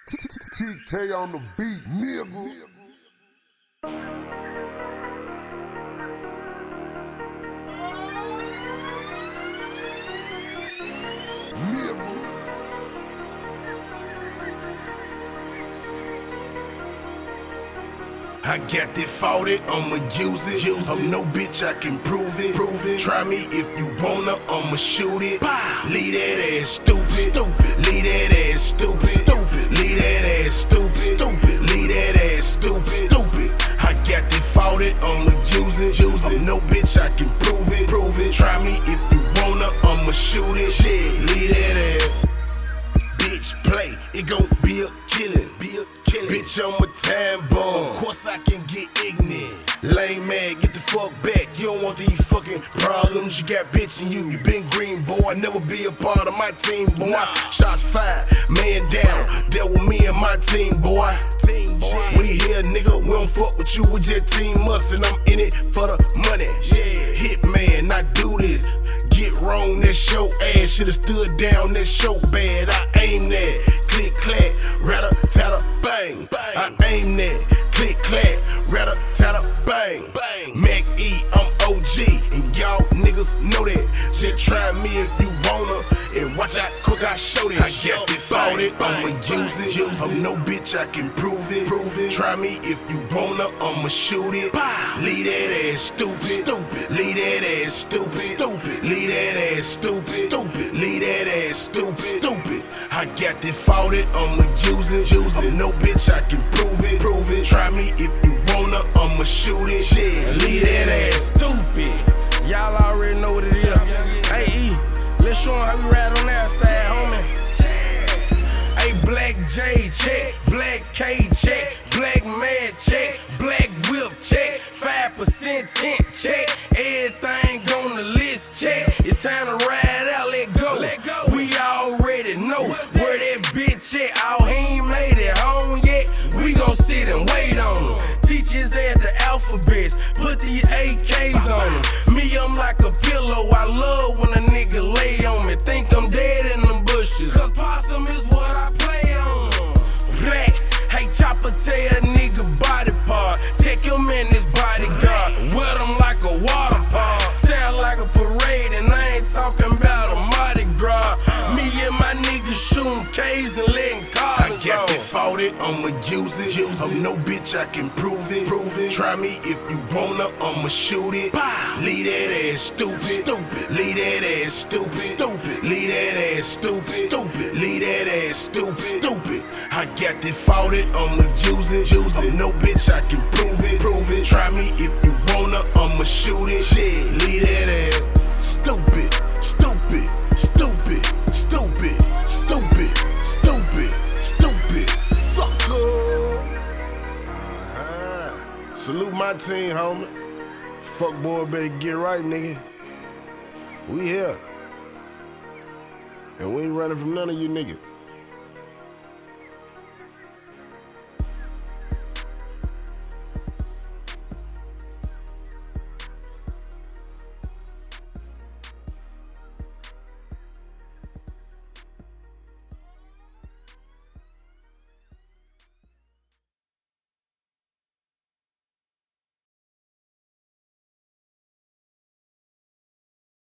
TK on the beat, nigga. I got that 40, I'ma use it. I'm no bitch, I can prove it. Try me if you wanna, I'ma shoot it. Leave that ass stupid. Leave that ass stupid. Leave that ass stupid. Leave that ass stupid. I got that 40, I'ma use it. I'm no bitch, I can prove it. Try me if you wanna, I'ma shoot it. Leave that ass. Bitch, play, it gon' be a killin'. Bitch, I'm a time bomb. Of course I can get ignorant. Lame man, get the fuck back. You don't want these fucking problems. You got bitch in you been green, boy. Never be a part of my team, boy. Shots fired, man down. That was me and my team, boy. We here, nigga. We don't fuck with you. We just team us, and I'm in it for the money. Hit man, I do this. Get wrong, that's your ass. Should've stood down, that's your bad. I aim that. Click, clack, ratter, tatter, bang. I aim that. Click, clack, ratter, tatter, bang. Mac E, I'm OG, and y'all niggas know that. Just try me if you wanna, and watch how quick I show that. I got this 40, I'ma use it. I'm no bitch, I can prove it. Try me if you wanna, I'ma shoot it. Leave that ass stupid. Leave that ass stupid. Leave that ass stupid. Leave that ass stupid. I got this 40, I'ma use it. I'm no bitch, I can prove it. Try me if you wanna, I'ma shoot it. Leave that ass stupid. Y'all already know what it is. Hey E, let's show 'em how we ride on that side, homie. Hey, Black J check, Black K check, Black Mask check, Black Whip check, 5% tint check, everything on the list check. It's time to ride out, let go. We already know where that bitch at. Oh, he ain't made it home yet. We gon' sit and wait on him. Teach his ass the alphabets, put these AKs on him. Me, I'm like a pillow. I love when a nigga lay on me. Think I'm dead in the bushes, cause possum is what I play on. Black, hey, chopper tear a nigga body part. Take him in his bodyguard, wet him like a water park. Sound like a parade, and I ain't talking about a Mardi Gras. Me and my niggas shooting K's and letting cars I got that 40, I'ma use it. I'm no bitch, I can prove it. Try me if you wanna, I'ma shoot it. Leave that ass stupid. Leave that ass stupid. Leave that ass stupid. Leave that ass stupid. I got that 40, I'ma use it. I'm no bitch, I can prove it. Try me if you wanna, I'ma shoot it. Leave that ass stupid. Sucker. Salute my team, homie. Fuck boy, better get right, nigga. We here. And we ain't running from none of you niggas.